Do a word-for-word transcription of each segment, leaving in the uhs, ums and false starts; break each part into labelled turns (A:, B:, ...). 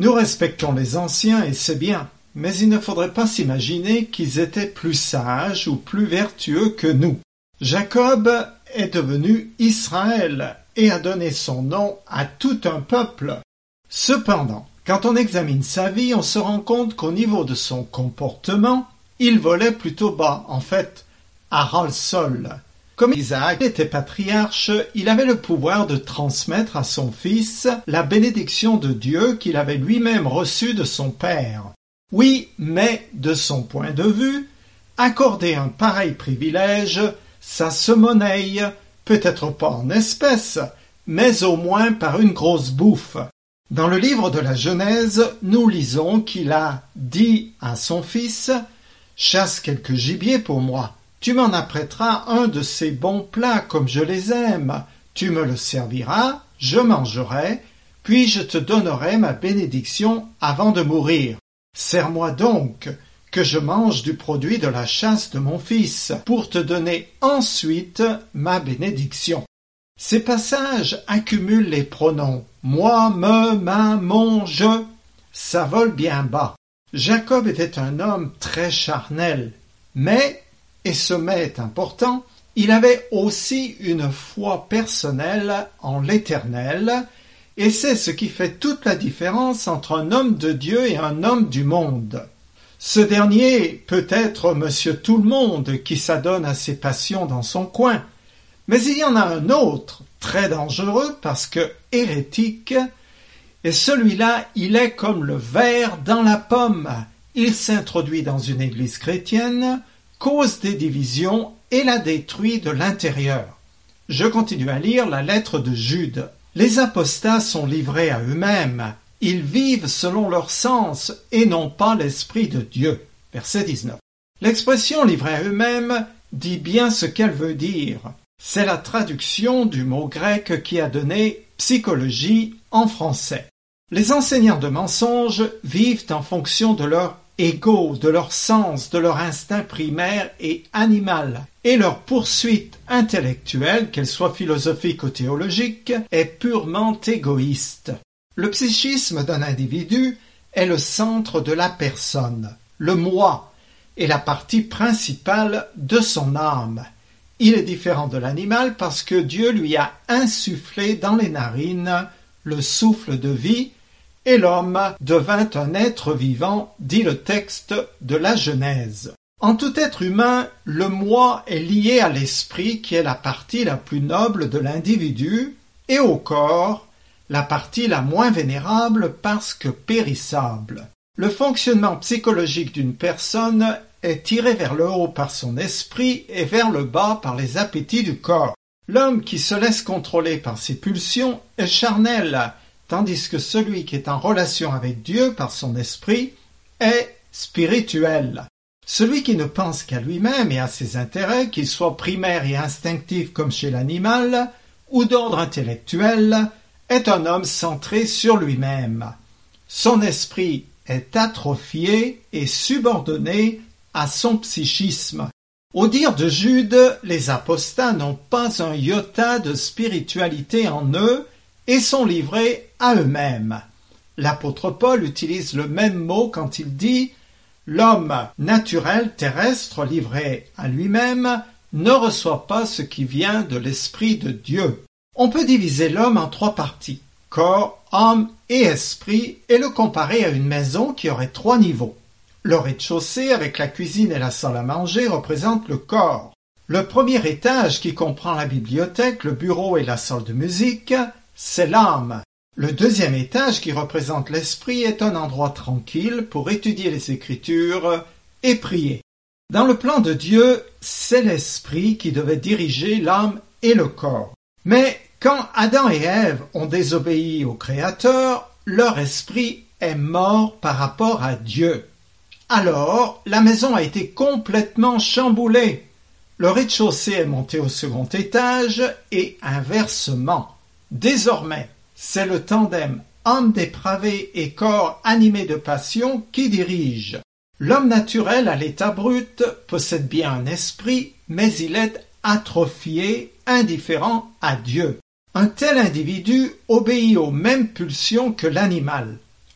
A: Nous respectons les anciens et c'est bien, mais il ne faudrait pas s'imaginer qu'ils étaient plus sages ou plus vertueux que nous. Jacob est devenu Israël et a donné son nom à tout un peuple. Cependant, quand on examine sa vie, on se rend compte qu'au niveau de son comportement, il volait plutôt bas, en fait, à ras-le-sol. Comme Isaac était patriarche, il avait le pouvoir de transmettre à son fils la bénédiction de Dieu qu'il avait lui-même reçue de son père. Oui, mais de son point de vue, accorder un pareil privilège, ça se monnaie, peut-être pas en espèces, mais au moins par une grosse bouffe. Dans le livre de la Genèse, nous lisons qu'il a dit à son fils « Chasse quelques gibiers pour moi, tu m'en apprêteras un de ces bons plats comme je les aime, tu me le serviras, je mangerai, puis je te donnerai ma bénédiction avant de mourir. Sers-moi donc, que je mange du produit de la chasse de mon fils, pour te donner ensuite ma bénédiction. » Ces passages accumulent les pronoms « moi, me, ma, mon, je ». Ça vole bien bas. Jacob était un homme très charnel, mais, et ce mais est important, il avait aussi une foi personnelle en l'Éternel, et c'est ce qui fait toute la différence entre un homme de Dieu et un homme du monde. Ce dernier peut être monsieur tout-le-monde qui s'adonne à ses passions dans son coin, mais il y en a un autre, très dangereux parce que hérétique, et celui-là, il est comme le ver dans la pomme. Il s'introduit dans une église chrétienne, cause des divisions et la détruit de l'intérieur. Je continue à lire la lettre de Jude. Les apostats sont livrés à eux-mêmes. Ils vivent selon leur sens et non pas l'Esprit de Dieu. Verset dix-neuf. L'expression livrés à eux-mêmes dit bien ce qu'elle veut dire. C'est la traduction du mot grec qui a donné psychologie en français. Les enseignants de mensonges vivent en fonction de leur ego, de leur sens, de leur instinct primaire et animal, et leur poursuite intellectuelle, qu'elle soit philosophique ou théologique, est purement égoïste. Le psychisme d'un individu est le centre de la personne, le moi, est la partie principale de son âme. Il est différent de l'animal parce que Dieu lui a insufflé dans les narines le souffle de vie, et l'homme devint un être vivant, dit le texte de la Genèse. En tout être humain, le moi est lié à l'esprit qui est la partie la plus noble de l'individu, et au corps, la partie la moins vénérable parce que périssable. Le fonctionnement psychologique d'une personne est tiré vers le haut par son esprit et vers le bas par les appétits du corps. L'homme qui se laisse contrôler par ses pulsions est charnel, tandis que celui qui est en relation avec Dieu par son esprit est spirituel. Celui qui ne pense qu'à lui-même et à ses intérêts, qu'ils soient primaires et instinctifs comme chez l'animal, ou d'ordre intellectuel, est un homme centré sur lui-même. Son esprit est atrophié et subordonné à son psychisme. Au dire de Jude, les apostats n'ont pas un iota de spiritualité en eux et sont livrés à eux-mêmes. L'apôtre Paul utilise le même mot quand il dit « L'homme naturel terrestre livré à lui-même ne reçoit pas ce qui vient de l'Esprit de Dieu. » On peut diviser l'homme en trois parties, corps, âme et esprit, et le comparer à une maison qui aurait trois niveaux. Le rez-de-chaussée, avec la cuisine et la salle à manger, représente le corps. Le premier étage, qui comprend la bibliothèque, le bureau et la salle de musique, c'est l'âme. Le deuxième étage, qui représente l'esprit, est un endroit tranquille pour étudier les Écritures et prier. Dans le plan de Dieu, c'est l'esprit qui devait diriger l'âme et le corps. Mais quand Adam et Ève ont désobéi au Créateur, leur esprit est mort par rapport à Dieu. Alors, la maison a été complètement chamboulée. Le rez-de-chaussée est monté au second étage et inversement. Désormais, c'est le tandem âme dépravée et corps animé de passion qui dirige. L'homme naturel à l'état brut possède bien un esprit, mais il est atrophié, indifférent à Dieu. Un tel individu obéit aux mêmes pulsions que l'animal.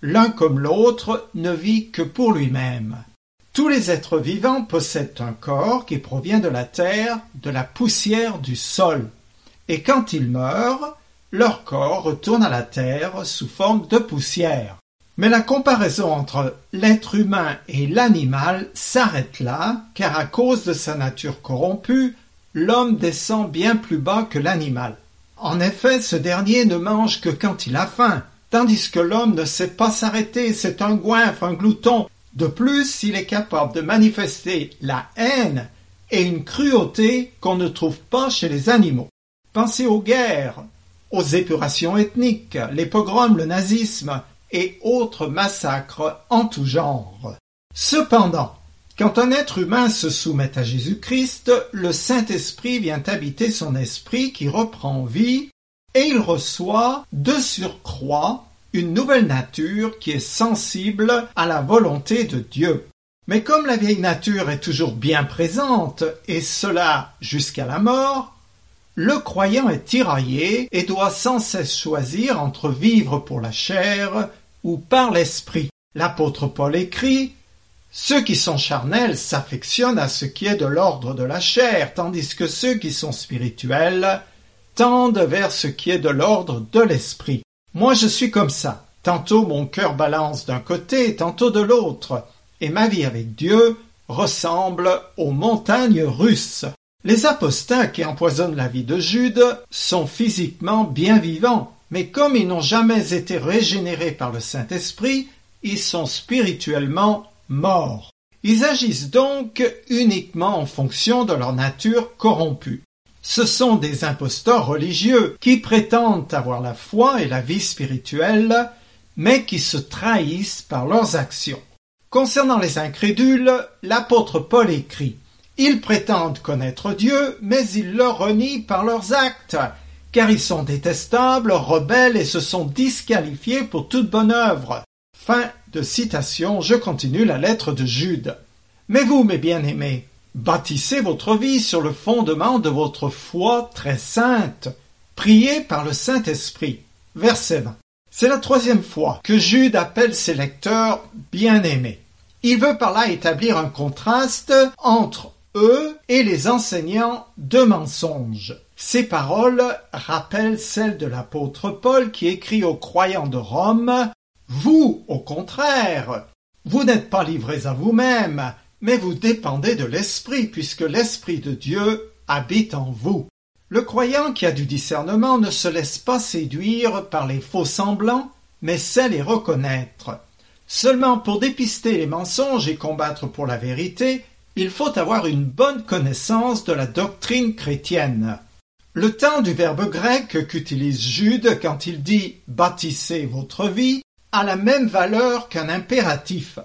A: L'un comme l'autre ne vit que pour lui-même. Tous les êtres vivants possèdent un corps qui provient de la terre, de la poussière du sol. Et quand ils meurent, leur corps retourne à la terre sous forme de poussière. Mais la comparaison entre l'être humain et l'animal s'arrête là, car à cause de sa nature corrompue, l'homme descend bien plus bas que l'animal. En effet, ce dernier ne mange que quand il a faim, tandis que l'homme ne sait pas s'arrêter, c'est un goinfre, un glouton. De plus, il est capable de manifester la haine et une cruauté qu'on ne trouve pas chez les animaux. Pensez aux guerres, aux épurations ethniques, les pogroms, le nazisme et autres massacres en tout genre. Cependant, quand un être humain se soumet à Jésus-Christ, le Saint-Esprit vient habiter son esprit qui reprend vie et il reçoit de surcroît une nouvelle nature qui est sensible à la volonté de Dieu. Mais comme la vieille nature est toujours bien présente, et cela jusqu'à la mort, le croyant est tiraillé et doit sans cesse choisir entre vivre pour la chair ou par l'esprit. L'apôtre Paul écrit « Ceux qui sont charnels s'affectionnent à ce qui est de l'ordre de la chair, tandis que ceux qui sont spirituels tendent vers ce qui est de l'ordre de l'esprit. » Moi je suis comme ça. Tantôt mon cœur balance d'un côté, tantôt de l'autre, et ma vie avec Dieu ressemble aux montagnes russes. Les apostats qui empoisonnent la vie de Jude sont physiquement bien vivants, mais comme ils n'ont jamais été régénérés par le Saint-Esprit, ils sont spirituellement morts. Ils agissent donc uniquement en fonction de leur nature corrompue. Ce sont des imposteurs religieux qui prétendent avoir la foi et la vie spirituelle, mais qui se trahissent par leurs actions. Concernant les incrédules, l'apôtre Paul écrit « Ils prétendent connaître Dieu, mais ils le renient par leurs actes, car ils sont détestables, rebelles et se sont disqualifiés pour toute bonne œuvre. » Fin de citation, je continue la lettre de Jude. Mais vous, mes bien-aimés, bâtissez votre vie sur le fondement de votre foi très sainte. Priez par le Saint-Esprit. Verset vingt. C'est la troisième fois que Jude appelle ses lecteurs bien-aimés. Il veut par là établir un contraste entre eux et les enseignants de mensonges. Ces paroles rappellent celles de l'apôtre Paul qui écrit aux croyants de Rome « Vous, au contraire, vous n'êtes pas livrés à vous-même, mais vous dépendez de l'Esprit, puisque l'Esprit de Dieu habite en vous. » Le croyant qui a du discernement ne se laisse pas séduire par les faux semblants, mais sait les reconnaître. Seulement pour dépister les mensonges et combattre pour la vérité, il faut avoir une bonne connaissance de la doctrine chrétienne. Le temps du verbe grec qu'utilise Jude quand il dit « bâtissez votre vie » a la même valeur qu'un impératif.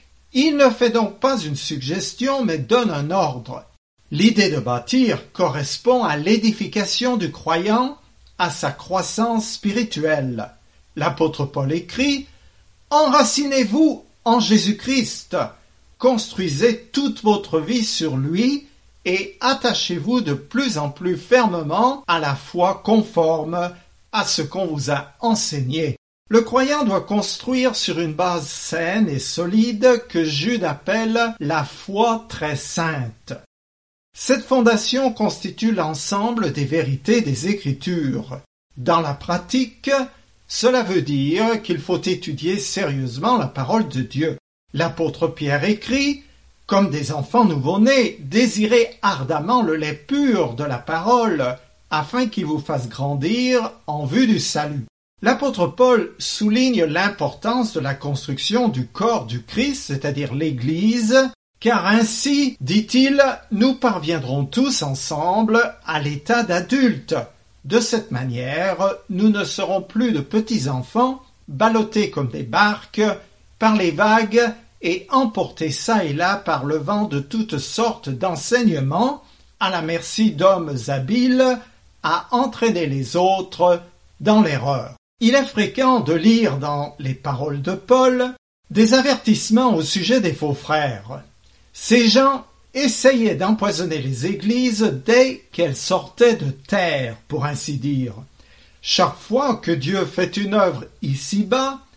A: Il ne fait donc pas une suggestion mais donne un ordre. L'idée de bâtir correspond à l'édification du croyant, à sa croissance spirituelle. L'apôtre Paul écrit « Enracinez-vous en Jésus-Christ, construisez toute votre vie sur lui et attachez-vous de plus en plus fermement à la foi conforme à ce qu'on vous a enseigné. » Le croyant doit construire sur une base saine et solide que Jude appelle la foi très sainte. Cette fondation constitue l'ensemble des vérités des Écritures. Dans la pratique, cela veut dire qu'il faut étudier sérieusement la parole de Dieu. L'apôtre Pierre écrit « Comme des enfants nouveau-nés, désirez ardemment le lait pur de la parole, afin qu'il vous fasse grandir en vue du salut. » L'apôtre Paul souligne l'importance de la construction du corps du Christ, c'est-à-dire l'Église, car ainsi, dit-il, nous parviendrons tous ensemble à l'état d'adultes. De cette manière, nous ne serons plus de petits enfants, ballottés comme des barques par les vagues et emportés çà et là par le vent de toutes sortes d'enseignements, à la merci d'hommes habiles à entraîner les autres dans l'erreur. Il est fréquent de lire dans les paroles de Paul des avertissements au sujet des faux frères. Ces gens essayaient d'empoisonner les églises dès qu'elles sortaient de terre, pour ainsi dire. Chaque fois que Dieu fait une œuvre ici-bas,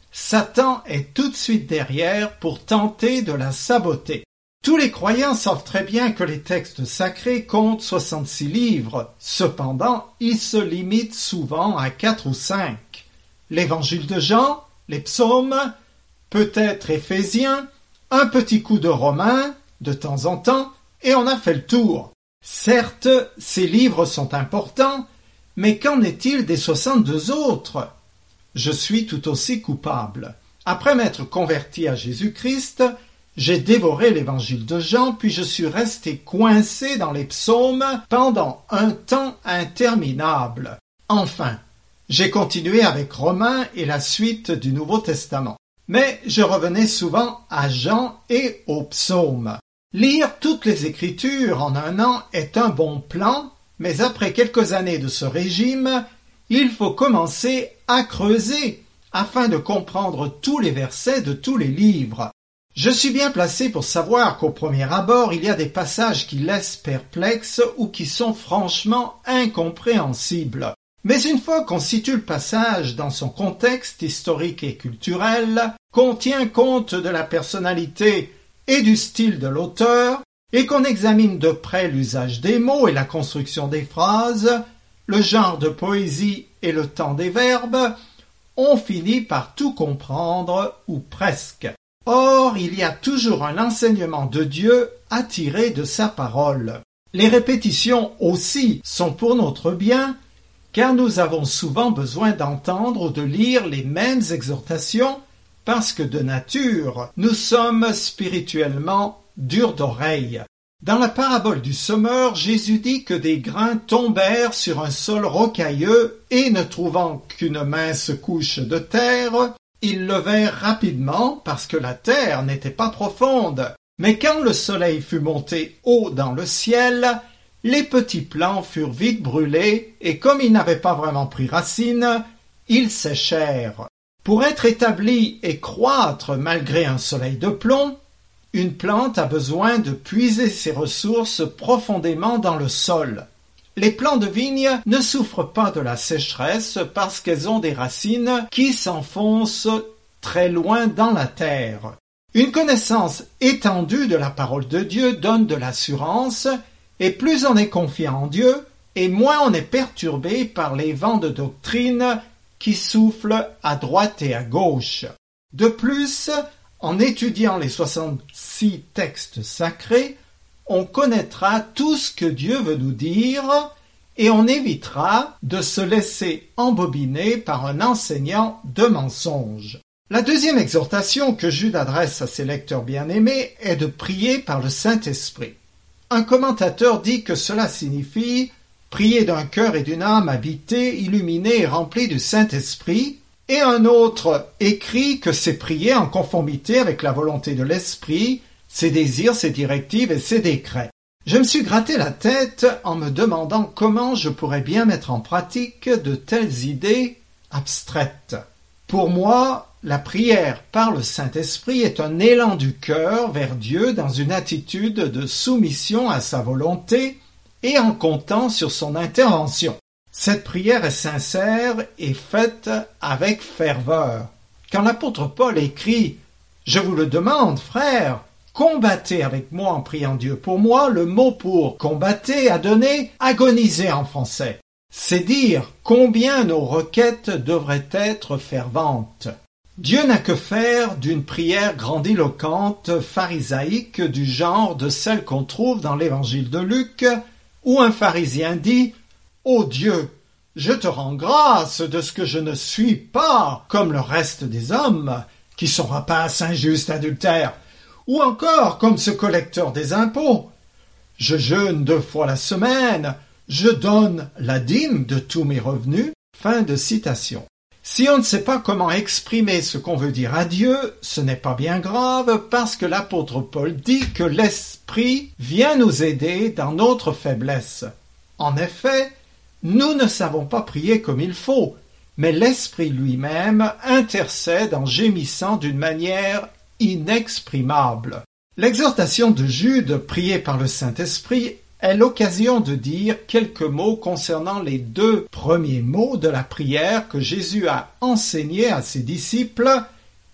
A: Satan est tout de suite derrière pour tenter de la saboter. Tous les croyants savent très bien que les textes sacrés comptent soixante-six livres. Cependant, ils se limitent souvent à quatre ou cinq. L'évangile de Jean, les psaumes, peut-être Éphésiens, un petit coup de Romains, de temps en temps, et on a fait le tour. Certes, ces livres sont importants, mais qu'en est-il des soixante-deux autres? Je suis tout aussi coupable. Après m'être converti à Jésus-Christ, j'ai dévoré l'évangile de Jean, puis je suis resté coincé dans les psaumes pendant un temps interminable. Enfin, j'ai continué avec Romains et la suite du Nouveau Testament. Mais je revenais souvent à Jean et aux psaumes. Lire toutes les Écritures en un an est un bon plan, mais après quelques années de ce régime, il faut commencer à creuser afin de comprendre tous les versets de tous les livres. Je suis bien placé pour savoir qu'au premier abord, il y a des passages qui laissent perplexes ou qui sont franchement incompréhensibles. Mais une fois qu'on situe le passage dans son contexte historique et culturel, qu'on tient compte de la personnalité et du style de l'auteur, et qu'on examine de près l'usage des mots et la construction des phrases, le genre de poésie et le temps des verbes, on finit par tout comprendre, ou presque. Or, il y a toujours un enseignement de Dieu à tirer de sa parole. Les répétitions aussi sont pour notre bien, car nous avons souvent besoin d'entendre ou de lire les mêmes exhortations, parce que de nature, nous sommes spirituellement durs d'oreille. Dans la parabole du semeur, Jésus dit que des grains tombèrent sur un sol rocailleux et, ne trouvant qu'une mince couche de terre, ils levèrent rapidement parce que la terre n'était pas profonde. Mais quand le soleil fut monté haut dans le ciel, les petits plants furent vite brûlés et comme ils n'avaient pas vraiment pris racine, ils séchèrent. Pour être établie et croître malgré un soleil de plomb, une plante a besoin de puiser ses ressources profondément dans le sol. Les plants de vigne ne souffrent pas de la sécheresse parce qu'elles ont des racines qui s'enfoncent très loin dans la terre. Une connaissance étendue de la parole de Dieu donne de l'assurance, et plus on est confiant en Dieu, et moins on est perturbé par les vents de doctrine qui soufflent à droite et à gauche. De plus, en étudiant les soixante-six textes sacrés, on connaîtra tout ce que Dieu veut nous dire et on évitera de se laisser embobiner par un enseignant de mensonges. La deuxième exhortation que Jude adresse à ses lecteurs bien-aimés est de prier par le Saint-Esprit. Un commentateur dit que cela signifie prier d'un cœur et d'une âme habités, illuminés et remplis du Saint-Esprit, et un autre écrit que c'est prier en conformité avec la volonté de l'Esprit, ses désirs, ses directives et ses décrets. Je me suis gratté la tête en me demandant comment je pourrais bien mettre en pratique de telles idées abstraites. Pour moi, la prière par le Saint-Esprit est un élan du cœur vers Dieu dans une attitude de soumission à sa volonté et en comptant sur son intervention. Cette prière est sincère et faite avec ferveur. Quand l'apôtre Paul écrit « Je vous le demande, frères, combattez avec moi en priant Dieu pour moi », le mot pour « combattez » a donné « agoniser » en français. C'est dire combien nos requêtes devraient être ferventes. Dieu n'a que faire d'une prière grandiloquente, pharisaïque, du genre de celle qu'on trouve dans l'évangile de Luc, où un pharisien dit « Ô Dieu, je te rends grâce de ce que je ne suis pas comme le reste des hommes, qui sont rapaces, injustes, adultères, ou encore comme ce collecteur des impôts. Je jeûne deux fois la semaine, je donne la dîme de tous mes revenus. » Fin de citation. Si on ne sait pas comment exprimer ce qu'on veut dire à Dieu, ce n'est pas bien grave parce que l'apôtre Paul dit que l'Esprit vient nous aider dans notre faiblesse. En effet, nous ne savons pas prier comme il faut, mais l'Esprit lui-même intercède en gémissant d'une manière inexprimable. L'exhortation de Jude, priée par le Saint-Esprit, est l'occasion de dire quelques mots concernant les deux premiers mots de la prière que Jésus a enseignés à ses disciples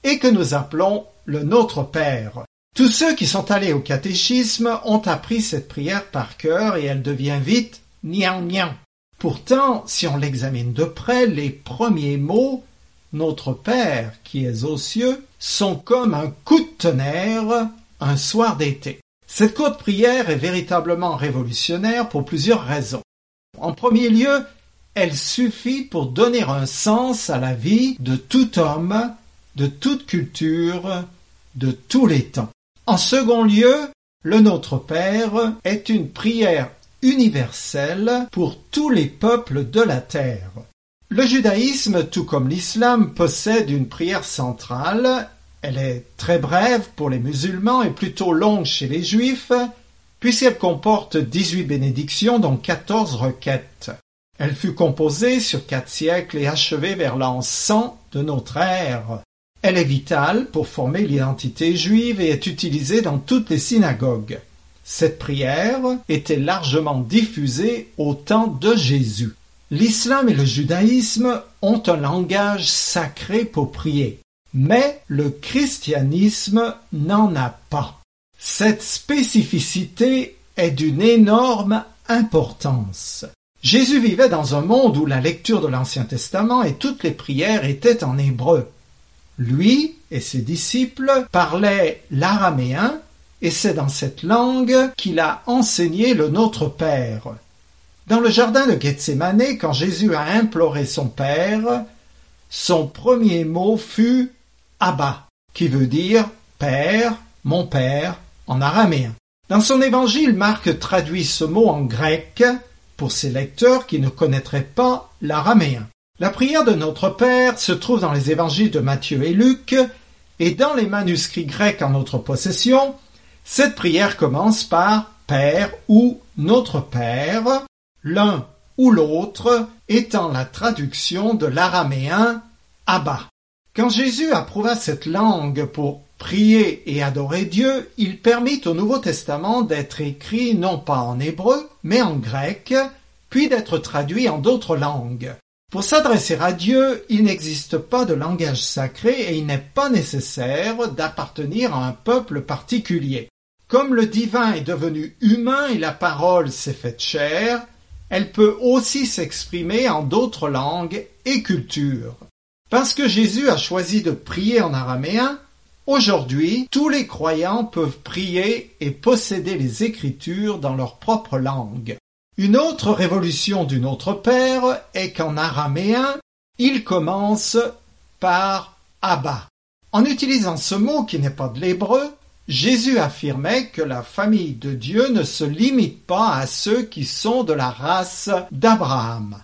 A: et que nous appelons le Notre Père. Tous ceux qui sont allés au catéchisme ont appris cette prière par cœur et elle devient vite « nian nian ». Pourtant, si on l'examine de près, les premiers mots « Notre Père qui es aux cieux » sont comme un coup de tonnerre un soir d'été. Cette courte prière est véritablement révolutionnaire pour plusieurs raisons. En premier lieu, elle suffit pour donner un sens à la vie de tout homme, de toute culture, de tous les temps. En second lieu, le Notre Père est une prière universelle pour tous les peuples de la terre. Le judaïsme, tout comme l'islam, possède une prière centrale. Elle est très brève pour les musulmans et plutôt longue chez les juifs, puisqu'elle comporte dix-huit bénédictions dont quatorze requêtes. Elle fut composée sur quatre siècles et achevée vers l'an cent de notre ère. Elle est vitale pour former l'identité juive et est utilisée dans toutes les synagogues. Cette prière était largement diffusée au temps de Jésus. L'islam et le judaïsme ont un langage sacré pour prier, mais le christianisme n'en a pas. Cette spécificité est d'une énorme importance. Jésus vivait dans un monde où la lecture de l'Ancien Testament et toutes les prières étaient en hébreu. Lui et ses disciples parlaient l'araméen et c'est dans cette langue qu'il a enseigné le Notre Père. Dans le jardin de Gethsémane, quand Jésus a imploré son Père, son premier mot fut « Abba », qui veut dire « Père, mon Père » en araméen. Dans son évangile, Marc traduit ce mot en grec pour ses lecteurs qui ne connaîtraient pas l'araméen. La prière de Notre Père se trouve dans les évangiles de Matthieu et Luc, et dans les manuscrits grecs en notre possession, cette prière commence par « Père » ou « Notre Père », l'un ou l'autre étant la traduction de l'araméen « Abba ». Quand Jésus approuva cette langue pour prier et adorer Dieu, il permit au Nouveau Testament d'être écrit non pas en hébreu, mais en grec, puis d'être traduit en d'autres langues. Pour s'adresser à Dieu, il n'existe pas de langage sacré et il n'est pas nécessaire d'appartenir à un peuple particulier. Comme le divin est devenu humain et la parole s'est faite chair, elle peut aussi s'exprimer en d'autres langues et cultures. Parce que Jésus a choisi de prier en araméen, aujourd'hui, tous les croyants peuvent prier et posséder les Écritures dans leur propre langue. Une autre révolution du Notre Père est qu'en araméen, il commence par « Abba ». En utilisant ce mot qui n'est pas de l'hébreu, Jésus affirmait que la famille de Dieu ne se limite pas à ceux qui sont de la race d'Abraham.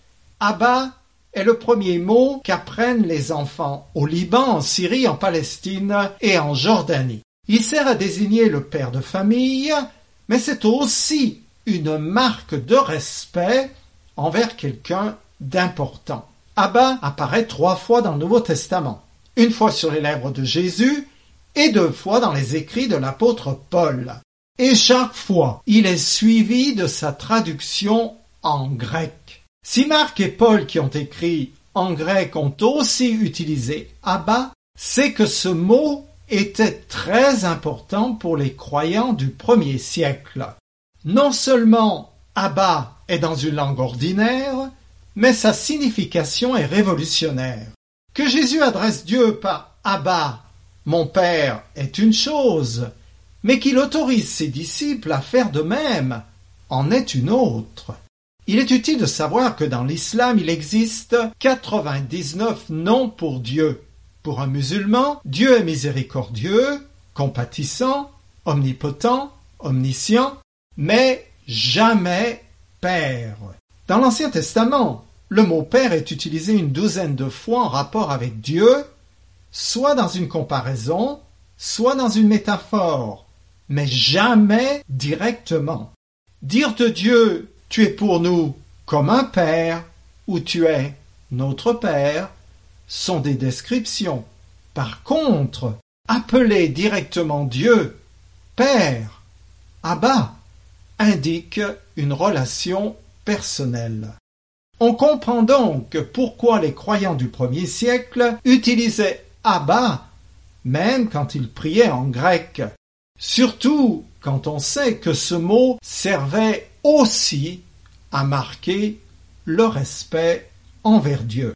A: Abba est le premier mot qu'apprennent les enfants au Liban, en Syrie, en Palestine et en Jordanie. Il sert à désigner le père de famille, mais c'est aussi une marque de respect envers quelqu'un d'important. Abba apparaît trois fois dans le Nouveau Testament, une fois sur les lèvres de Jésus et deux fois dans les écrits de l'apôtre Paul. Et chaque fois, il est suivi de sa traduction en grec. Si Marc et Paul qui ont écrit en grec ont aussi utilisé Abba, c'est que ce mot était très important pour les croyants du premier siècle. Non seulement Abba est dans une langue ordinaire, mais sa signification est révolutionnaire. Que Jésus adresse Dieu par Abba, mon Père, est une chose, mais qu'il autorise ses disciples à faire de même en est une autre. Il est utile de savoir que dans l'islam, il existe quatre-vingt-dix-neuf noms pour Dieu. Pour un musulman, Dieu est miséricordieux, compatissant, omnipotent, omniscient, mais jamais Père. Dans l'Ancien Testament, le mot Père est utilisé une douzaine de fois en rapport avec Dieu, soit dans une comparaison, soit dans une métaphore, mais jamais directement. Dire de Dieu « tu es pour nous comme un Père » ou « tu es notre Père » sont des descriptions. Par contre, appeler directement Dieu « Père » Abba indique une relation personnelle. On comprend donc pourquoi les croyants du premier siècle utilisaient Abba même quand il priait en grec. Surtout quand on sait que ce mot servait aussi à marquer le respect envers Dieu.